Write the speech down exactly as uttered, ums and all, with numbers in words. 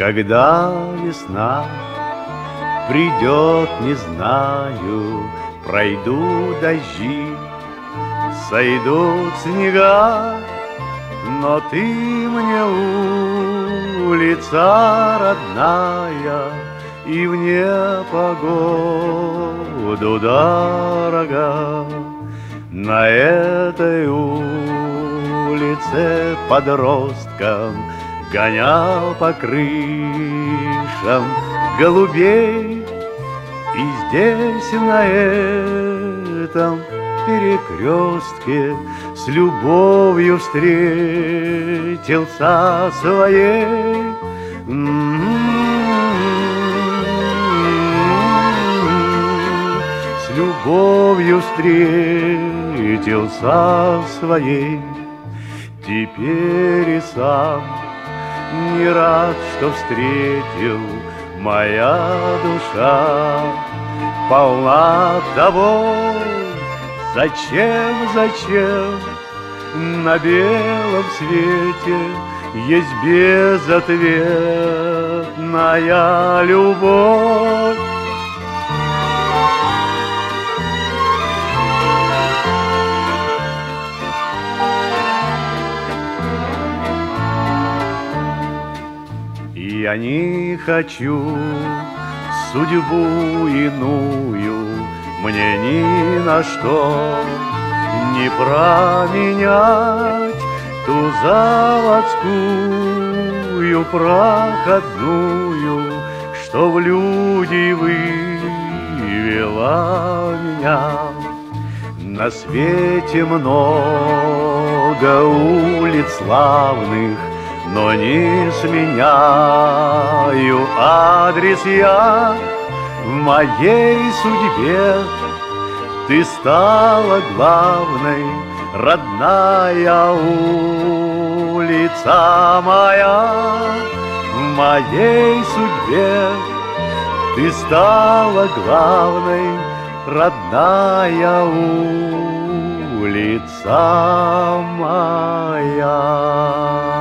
Когда весна придет, не знаю, пройдут дожди, сойдут снега, но ты мне улица родная и в непогоду дорога. На этой улице подростком гонял по крышам голубей, и здесь, на этом перекрестке, с любовью встретился своей. С любовью встретился своей. Теперь и сам не рад, что встретил, моя душа полна тобой. Зачем, зачем на белом свете есть безответная любовь? Я не хочу судьбу иную, мне ни на что не променять ту заводскую проходную, что в люди вывела меня. На свете много улиц славных, но не сменяю адрес я. В моей судьбе ты стала главной, родная улица моя. В моей судьбе ты стала главной, родная улица моя.